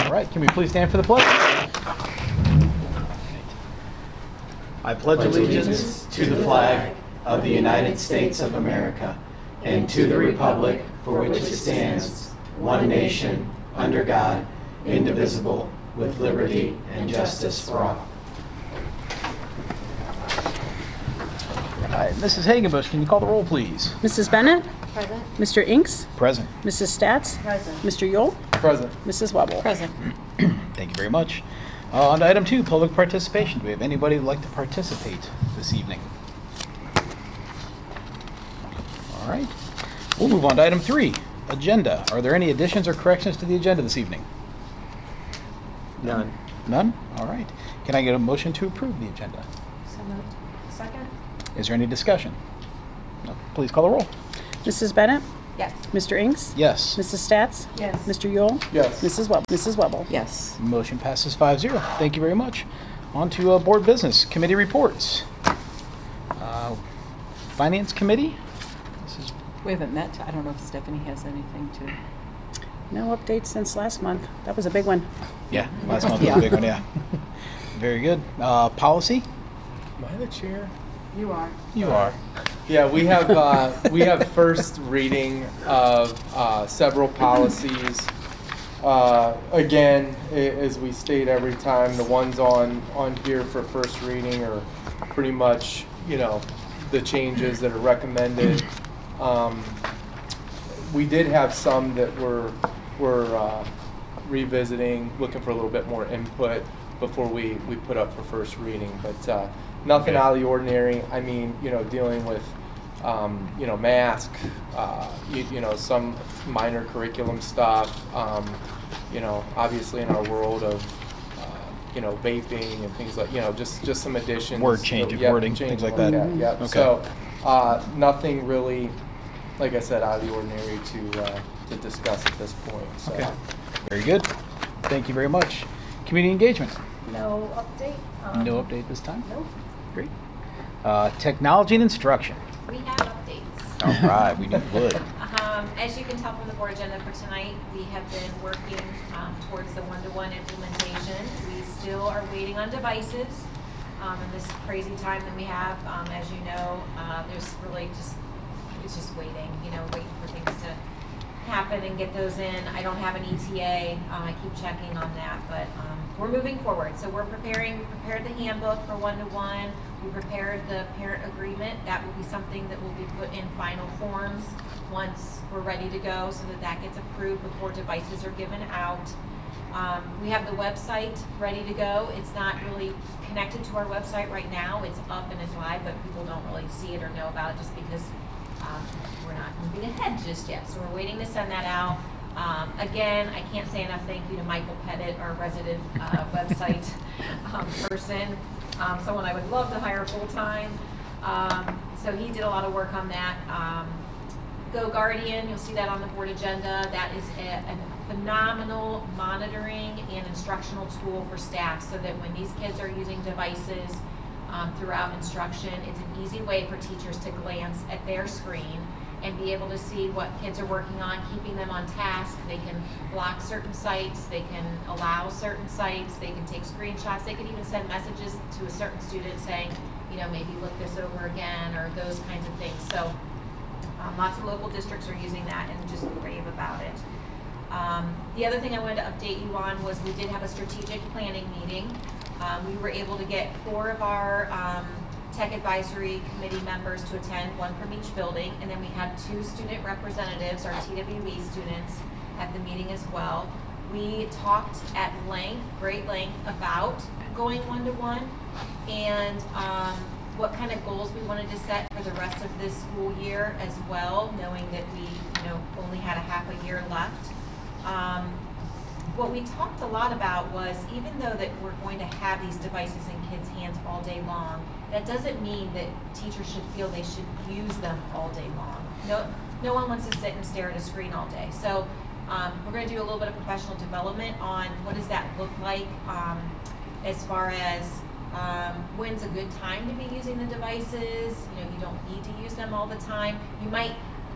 All right, can we please stand for the pledge? I pledge allegiance to the flag of the United States of America and to the republic for which it stands, one nation, under God, indivisible, with liberty and justice for all. All right, Mrs. Hagenbush, can you call the roll, please? Mrs. Bennett? Present. Mr. Inks? Present. Mrs. Stats? Present. Mr. Yule? Present. Mrs. Webble? Present. Thank you very much. On to item 2, public participation. Do we have anybody who'd like to participate this evening? All right. We'll move on to item 3, agenda. Are there any additions or corrections to the agenda this evening? None. None? All right. Can I get a motion to approve the agenda? So moved. Second? Is there any discussion? No. Please call the roll. Mrs. Bennett? Yes. Mr. Inks? Yes. Mrs. Stats? Yes. Mr. Yule? Yes. Mrs. Webble? Yes. Motion passes 5-0. Thank you very much. On to board business, committee reports. Finance committee? This is We haven't met. I don't know if Stephanie has anything to... No updates since last month. That was a big one. Yeah, last month was a big one, yeah. Very good. Policy? Am I the chair? You are. You are. Yeah, we have first reading of several policies. Again, as we state every time, the ones on here for first reading are pretty much, the changes that are recommended. We did have some that we're revisiting, looking for a little bit more input before we put up for first reading, but nothing out of the ordinary. I mean, dealing with mask, some minor curriculum stuff, obviously in our world of vaping and things like, just some additions. Word change of wording, things like that. Yeah. Okay. So nothing really, like I said, out of the ordinary to discuss at this point. So. Okay. Very good. Thank you very much. Community engagement? No update. No update this time? Nope. Great. Technology and instruction. We have updates. All right, we knew we would. As you can tell from the board agenda for tonight, we have been working towards the one-to-one implementation. We still are waiting on devices in this crazy time that we have. As you know, there's really it's just waiting, waiting for things to happen and get those in. I don't have an ETA. I keep checking on that, but we're moving forward. So we prepared the handbook for one-to-one. We prepared the parent agreement. That will be something that will be put in final forms once we're ready to go, so that gets approved before devices are given out. We have the website ready to go. It's not really connected to our website right now. It's up and it's live, but people don't really see it or know about it just because we're not moving ahead just yet. So we're waiting to send that out. Again, I can't say enough thank you to Michael Pettit, our resident website person, someone I would love to hire full-time. So he did a lot of work on that. Go Guardian, you'll see that on the board agenda. That is a phenomenal monitoring and instructional tool for staff, so that when these kids are using devices throughout instruction, it's an easy way for teachers to glance at their screen and be able to see what kids are working on, keeping them on task. They can block certain sites, they can allow certain sites, they can take screenshots, they can even send messages to a certain student saying, maybe look this over again, or those kinds of things. So lots of local districts are using that and just rave about it. The other thing I wanted to update you on was we did have a strategic planning meeting. We were able to get 4 of our tech advisory committee members to attend, 1 from each building, and then we had 2 student representatives, our TWE students, at the meeting as well. We talked at great length, about going one-to-one and what kind of goals we wanted to set for the rest of this school year as well, knowing that we only had a half a year left. What we talked a lot about was, even though that we're going to have these devices in kids' hands all day long, that doesn't mean that teachers should feel they should use them all day long. No one wants to sit and stare at a screen all day. So we're going to do a little bit of professional development on what does that look like as far as when's a good time to be using the devices. You don't need to use them all the time. You might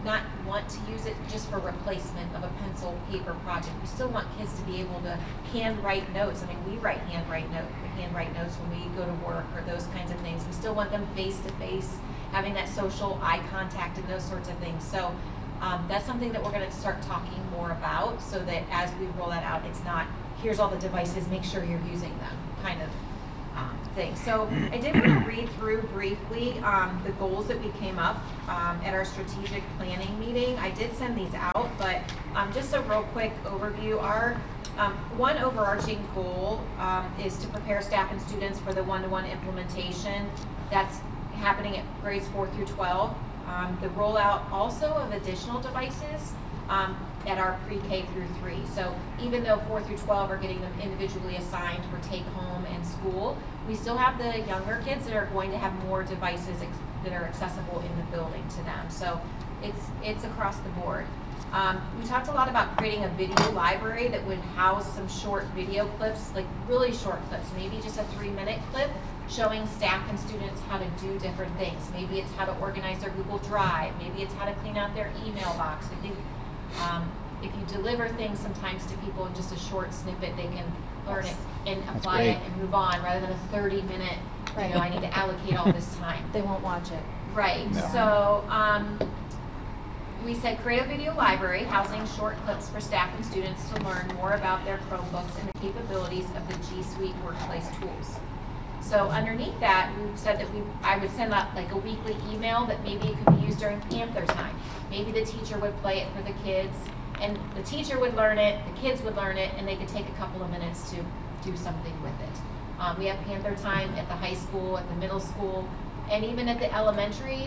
not want to use it just for replacement of a pencil paper project. We still want kids to be able to handwrite notes. I mean, we handwrite notes when we go to work or those kinds of things. We still want them face to face, having that social eye contact and those sorts of things. So that's something that we're going to start talking more about, so that as we roll that out, it's not, here's all the devices, make sure you're using them kind of thing. So I did want to read through briefly the goals that we came up at our strategic planning meeting. I did send these out, but just a real quick overview. Our one overarching goal is to prepare staff and students for the one-to-one implementation that's happening at grades 4 through 12. The rollout also of additional devices at our pre-K through 3. So even though 4 through 12 are getting them individually assigned for take home and school, we still have the younger kids that are going to have more devices that are accessible in the building to them. So it's across the board. We talked a lot about creating a video library that would house some short video clips, like really short clips, maybe just a 3-minute clip showing staff and students how to do different things. Maybe it's how to organize their Google Drive. Maybe it's how to clean out their email box. I think if you deliver things sometimes to people in just a short snippet, they can learn it and apply it and move on, rather than a 30-minute, you know, I need to allocate all this time. They won't watch it. Right. No. So we said create a video library housing short clips for staff and students to learn more about their Chromebooks and the capabilities of the G Suite workplace tools. So underneath that, we said that I would send out like a weekly email that maybe it could be used during Panther time. Maybe the teacher would play it for the kids, and the teacher would learn it, the kids would learn it, and they could take a couple of minutes to do something with it. We have Panther time at the high school, at the middle school, and even at the elementary.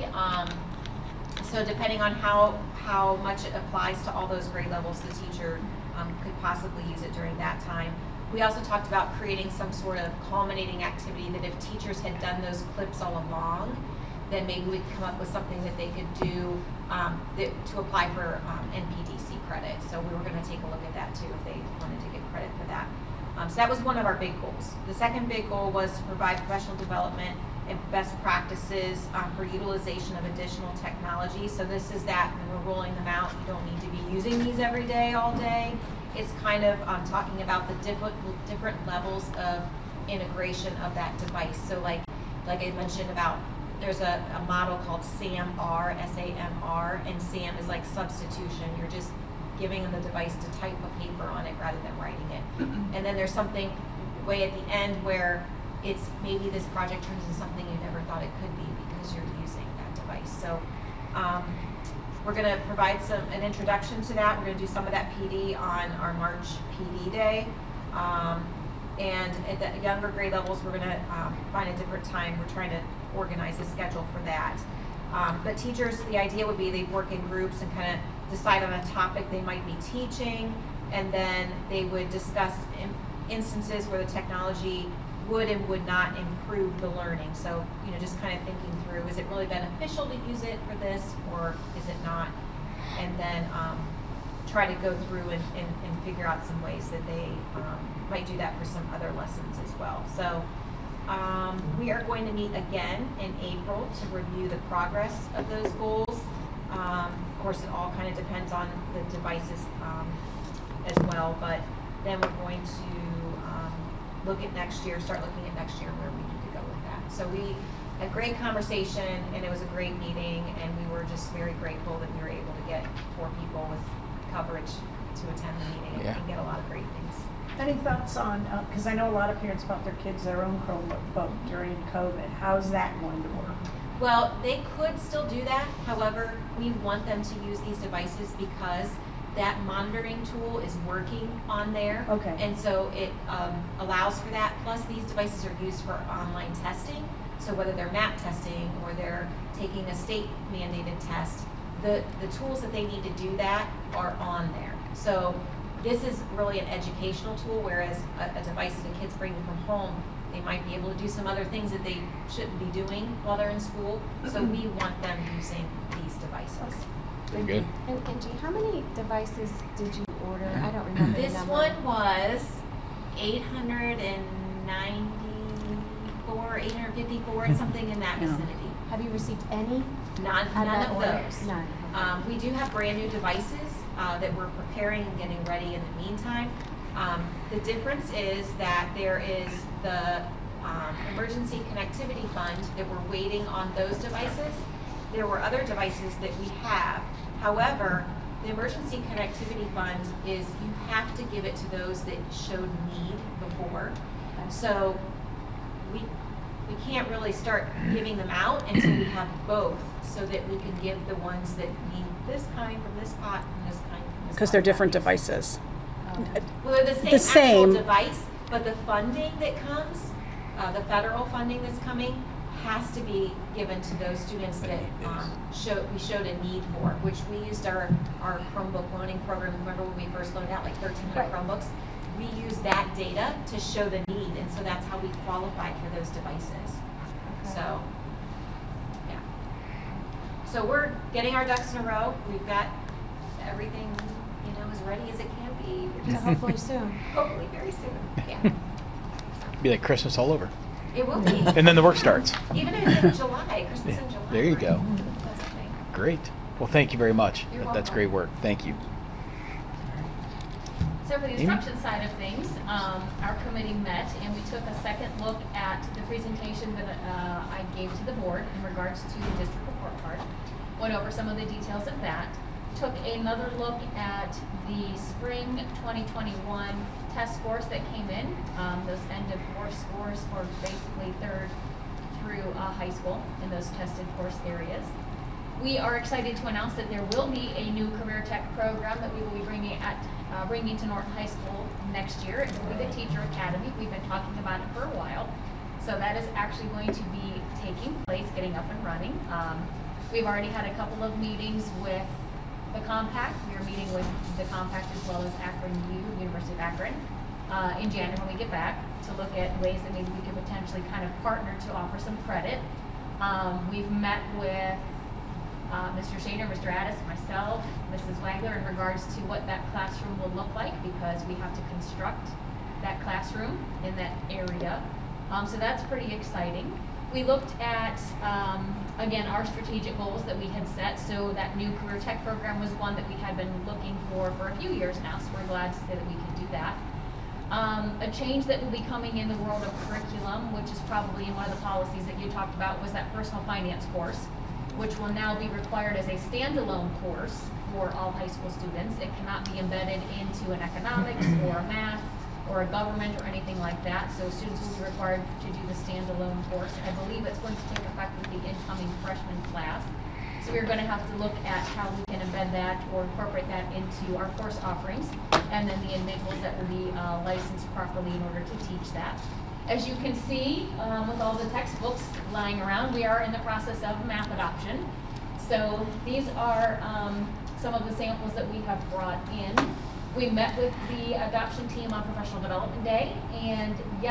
So depending on how much it applies to all those grade levels, the teacher could possibly use it during that time. We also talked about creating some sort of culminating activity that if teachers had done those clips all along, then maybe we could come up with something that they could do to apply for NPDC credit. So we were going to take a look at that too if they wanted to get credit for that. So that was one of our big goals. The second big goal was to provide professional development and best practices for utilization of additional technology. So this is that when we're rolling them out, you don't need to be using these every day, all day. It's kind of talking about the different levels of integration of that device. So like I mentioned about, there's a model called SAMR, S-A-M-R, and SAM is like substitution. You're just giving them the device to type a paper on it rather than writing it. And then there's something way at the end where it's maybe this project turns into something you never thought it could be because you're using that device. So we're going to provide an introduction to that. We're going to do some of that PD on our March PD day. And at the younger grade levels, we're going to find a different time. We're trying to organize a schedule for that. But teachers, the idea would be they work in groups and kind of decide on a topic they might be teaching, and then they would discuss instances where the technology would and would not improve the learning. So, you know, just kind of thinking through, is it really beneficial to use it for this, or is it not? And then try to go through and figure out some ways that they might do that for some other lessons as well. So we are going to meet again in April to review the progress of those goals. Of course, it all kind of depends on the devices as well, but then we're going to look at next year, start looking at next year where we need to go with that. So we had a great conversation, and it was a great meeting, and we were just very grateful that we were able to get 4 people with coverage to attend the meeting and get a lot of great things. Any thoughts on, because I know a lot of parents bought their kids their own Chromebook during COVID. How's that going to work? Well, they could still do that. However, we want them to use these devices because that monitoring tool is working on there. Okay. And so it allows for that. Plus, these devices are used for online testing. So whether they're MAP testing or they're taking a state mandated test, the tools that they need to do that are on there. So this is really an educational tool, whereas a device that the kids bring from home, they might be able to do some other things that they shouldn't be doing while they're in school. So we want them using these devices. Very good. And Angie, how many devices did you order? I don't remember This the number. one was 894, 854, something in that vicinity. Have you received any? None at that of order? those. None. We do have brand new devices that we're preparing and getting ready in the meantime. The difference is that there is the emergency connectivity fund that we're waiting on those devices. There were other devices that we have. However, the emergency connectivity fund is you have to give it to those that showed need before. So we can't really start giving them out until we have both, so that we can give the ones that need this kind from this pot and this kind from this pot. Because they're different devices. Well, they're the same actual device, but the funding that comes, the federal funding that's coming, has to be given to those students that we showed a need for, which we used our Chromebook loaning program. Remember when we first loaned out like 1,300 Chromebooks? We used that data to show the need, and so that's how we qualified for those devices. Okay. So, yeah. So we're getting our ducks in a row. We've got everything, as ready as it can be. We're So just hopefully soon. hopefully very soon. Yeah. Be like Christmas all over. It will be. And then the work starts. Even if it's in July, Christmas in July. There you go. right? That's the thing. Great. Well, thank you very much. You're That's welcome. great work. Thank you. So for the instruction side of things, our committee met and we took a second look at the presentation that I gave to the board in regards to the district report card. Went over some of the details of that. Took another look at the spring 2021 test scores that came in, those end of course scores for basically third through high school in those tested course areas. We are excited to announce that there will be a new career tech program that we will be bringing to Norton High School next year. It will be the Teacher Academy. We've been talking about it for a while. So that is actually going to be taking place, getting up and running. We've already had a couple of meetings with the Compact. We are meeting with the Compact as well as Akron U, University of Akron, in January when we get back to look at ways that maybe we could potentially kind of partner to offer some credit. We've met with Mr. Shaner, Mr. Addis, myself, Mrs. Wagler in regards to what that classroom will look like, because we have to construct that classroom in that area. So that's pretty exciting. We looked at, again, our strategic goals that we had set. So that new career tech program was one that we had been looking for a few years now, so we're glad to say that we can do that. A change that will be coming in the world of curriculum, which is probably in one of the policies that you talked about, was that personal finance course, which will now be required as a standalone course for all high school students. It cannot be embedded into an economics or a math or a government or anything like that. So students will be required to do the standalone course. I believe it's going to take effect with the incoming freshman class. So we're going to have to look at how we can embed that or incorporate that into our course offerings, and then the individuals that will be licensed properly in order to teach that. As you can see, with all the textbooks lying around, we are in the process of math adoption. So these are some of the samples that we have brought in. We met with the adoption team on Professional Development Day, and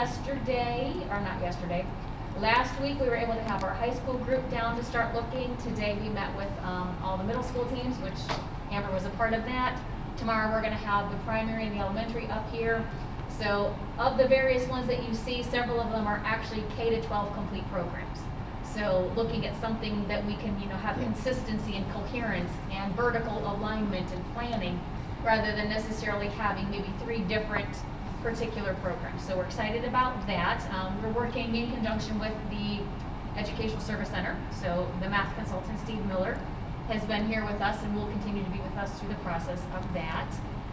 last week we were able to have our high school group down to start looking. Today we met with all the middle school teams, which Amber was a part of that. Tomorrow we're going to have the primary and the elementary up here. So of the various ones that you see, several of them are actually K-12 complete programs. So looking at something that we can, have consistency and coherence and vertical alignment and planning, rather than necessarily having maybe 3 different particular programs. So we're excited about that. We're working in conjunction with the Educational Service Center. So the math consultant, Steve Miller, has been here with us and will continue to be with us through the process of that.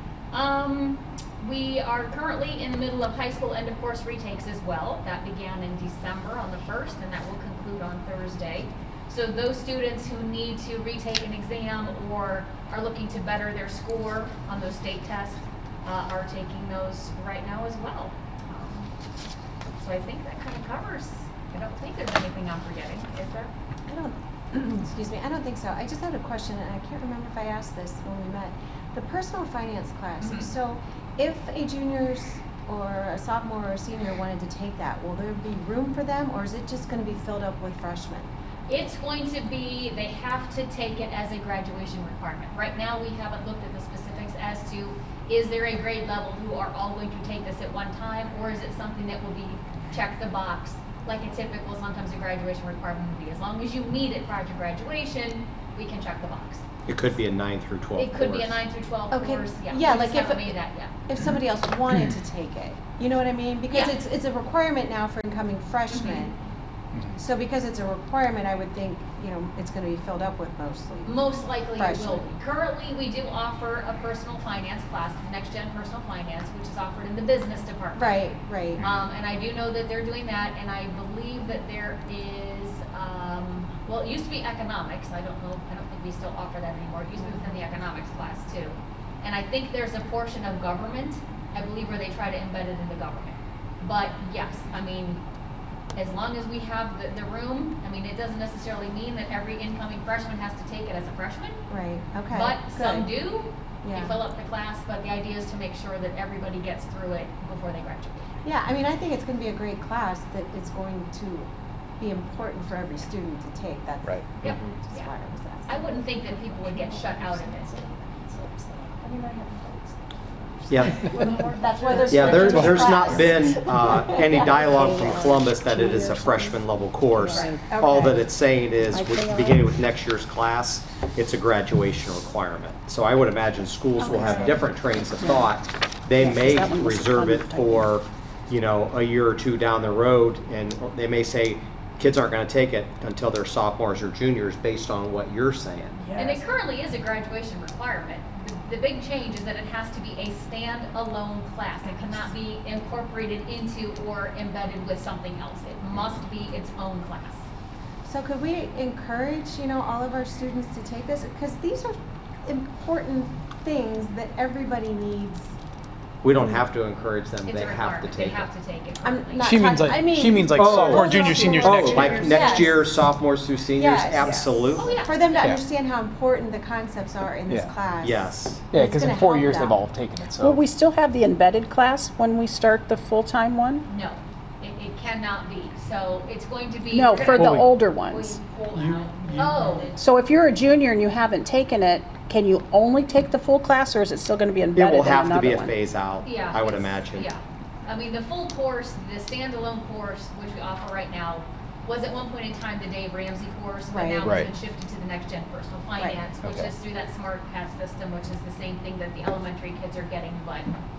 We are currently in the middle of high school end of course retakes as well. That began in December on the 1st, and that will conclude on Thursday. So those students who need to retake an exam or are looking to better their score on those state tests are taking those right now as well. So I think that kind of covers. I don't think there's anything I'm forgetting, is there? I don't, excuse me, I don't think so. I just had a question, and I can't remember if I asked this when we met. The personal finance class, so if a junior or a sophomore or a senior wanted to take that, will there be room for them, or is it just going to be filled up with freshmen? It's going to be, they have to take it as a graduation requirement. Right now, we haven't looked at the specifics as to, is there a grade level who are all going to take this at one time, or is it something that will be check the box, like a typical, sometimes a graduation requirement would be. As long as you meet it prior to graduation, we can check the box. It could be a 9 through 12 It could be a course. 9 through 12 Okay, course, yeah. yeah, We like just if haven't made that yet. If somebody else wanted to take it, you know what I mean? Because Yeah. it's a requirement now for incoming freshmen. Mm-hmm. So because it's a requirement, I would think, it's gonna be filled up with mostly. Most likely it will Freshmen. be. Currently, we do offer a personal finance class, next gen personal finance, which is offered in the business department. Right. And I do know that they're doing that, and I believe that there is, well, it used to be economics. I don't think we still offer that anymore. It used to be within the economics class too. And I think there's a portion of government, I believe, where they try to embed it into government. But yes, I mean, as long as we have the room, I mean, it doesn't necessarily mean that every incoming freshman has to take it as a freshman. Right, okay. But some good. do. Yeah. They fill up the class, but the idea is to make sure that everybody gets through it before they graduate. Yeah, I mean, I think it's gonna be a great class that is going to be important for every student to take. That's Right. Yep. That's Yeah. why I was asking. I wouldn't think that people would get shut out of it. I mean, I have Yeah. That's why there's. Yeah, such a there's not class. been any dialogue from Columbus that it is a freshman level course. Right, All okay. that it's saying is, beginning with next year's class, it's a graduation requirement. So I would imagine schools will have different trains of thought. They may reserve it for, a year or two down the road, and they may say, kids aren't going to take it until they're sophomores or juniors based on what you're saying. And it currently is a graduation requirement. The big change is that it has to be a stand-alone class. It cannot be incorporated into or embedded with something else. It must be its own class. So could we encourage, all of our students to take this? Because these are important things that everybody needs. We don't have to encourage them, It's they a have to requirement. take They have it. to take it I'm currently. not She means talking- like I mean- she means like Oh. sophomore, junior, seniors next year. Like next Yes. year, sophomores through seniors? Yes. Absolutely. Oh, yeah. For them to Yeah. understand how important the concepts are in this Yeah. class. Yes. Yeah, It's because in gonna 4 help years them. they've all taken it. So Will we still have the embedded class when we start the full-time one? No, it cannot be. So it's going to be. No, we're for gonna- the older ones. Oh, So if you're a junior and you haven't taken it, can you only take the full class, or is it still going to be It embedded will in have to be another a one? phase out, yeah. I would it's- imagine. Yeah. I mean, the full course, the standalone course, which we offer right now, was at one point in time the Dave Ramsey course, but Right. now Right. it's been shifted to the next gen personal Right. finance, which Okay. is through that Smart Path system, which is the same thing that the elementary kids are getting, but,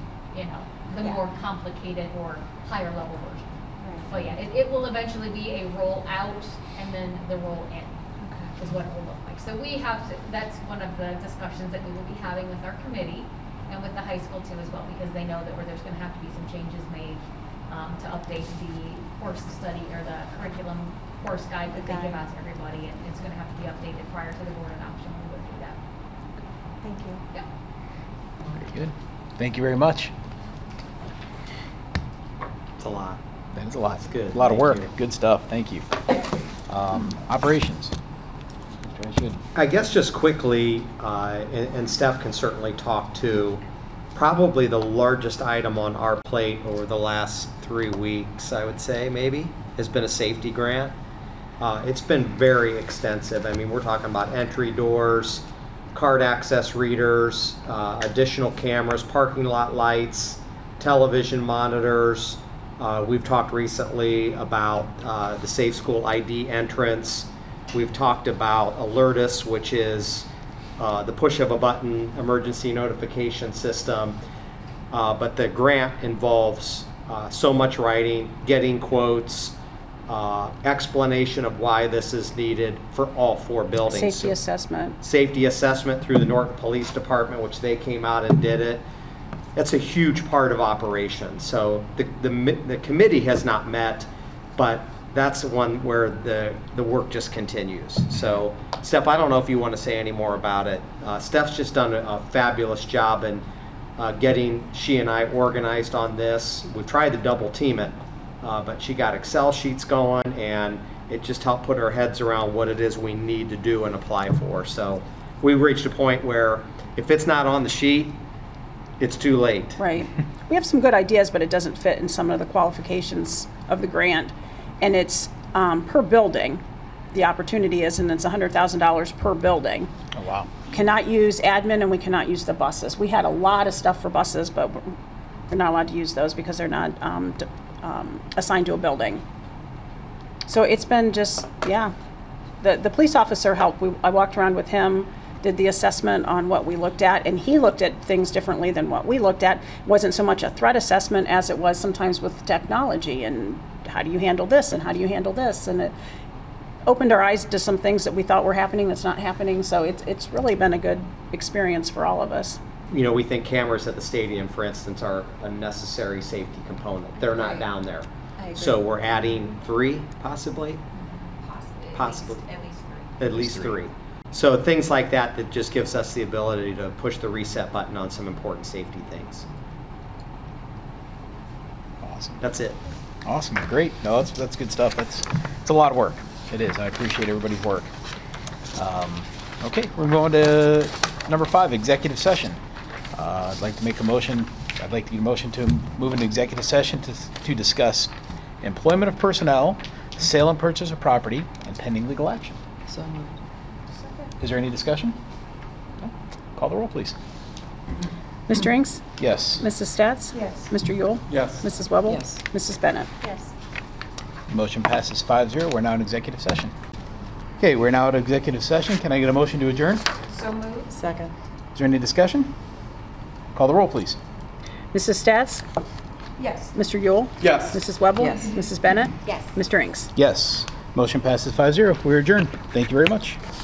the Yeah. more complicated or higher level version. Right. But yeah, it will eventually be a roll out and then the roll in is what it will look like. So that's one of the discussions that we will be having with our committee and with the high school too as well, because they know that there's going to have to be some changes made to update the course study or the curriculum course guide that they give out to everybody, and it's going to have to be updated prior to the board adoption. We would do that. Thank you. Yep. very good. Thank you very much. It's a lot. That is a lot. That's good. A lot of Thank work. you. Good stuff. Thank you. Operations. Mr. Ashwood. I guess just quickly, and Steph can certainly talk to, probably the largest item on our plate over the last 3 weeks, I would say, maybe, has been a safety grant. It's been very extensive. I mean, we're talking about entry doors, card access readers, additional cameras, parking lot lights, television monitors. We've talked recently about the Safe School ID entrance. We've talked about Alertus, which is the push of a button emergency notification system. But the grant involves so much writing, getting quotes, explanation of why this is needed for all 4 buildings. Safety assessment. Safety assessment through the Norton Police Department, which they came out and did it. That's a huge part of operations. So the committee has not met, but that's the one where the work just continues. So Steph, I don't know if you want to say any more about it. Steph's just done a fabulous job in getting she and I organized on this. We tried to double team it, but she got Excel sheets going, and it just helped put our heads around what it is we need to do and apply for. So we reached a point where if it's not on the sheet, it's too late. Right. We have some good ideas, but it doesn't fit in some of the qualifications of the grant. And it's per building, the opportunity is, and it's $100,000 per building. Oh, wow. Cannot use admin, and we cannot use the buses. We had a lot of stuff for buses, but we're not allowed to use those because they're not assigned to a building. So it's been just, The police officer helped. I walked around with him, did the assessment on what we looked at, and he looked at things differently than what we looked at. It wasn't so much a threat assessment as it was sometimes with technology and how do you handle this and how do you handle this, and it opened our eyes to some things that we thought were happening that's not happening. So it's really been a good experience for all of us. You know, we think cameras at the stadium, for instance, are a necessary safety component. They're not down there. I agree. So we're adding 3, possibly? Possibly. At least 3. At least 3. So things like that just gives us the ability to push the reset button on some important safety things. Awesome. That's it. Awesome. Great. No, that's good stuff. It's a lot of work. It is. I appreciate everybody's work. Okay, we're going to number 5, executive session. I'd like to make a motion. I'd like to get a motion to move into executive session to discuss employment of personnel, sale and purchase of property, and pending legal action. So moved. Is there any discussion? No? Call the roll, please. Mr. Inks? Yes. Mrs. Stats? Yes. Mr. Yule? Yes. Mrs. Webble? Yes. Mrs. Bennett? Yes. Motion passes 5-0. We're now in executive session. Okay, we're now at executive session. Can I get a motion to adjourn? So moved. Second. Is there any discussion? Call the roll, please. Mrs. Stats? Yes. Mr. Yule? Yes. Mrs. Webble? Yes. Mrs. Bennett? Yes. Mr. Inks? Yes. Motion passes 5-0. We're adjourned. Thank you very much.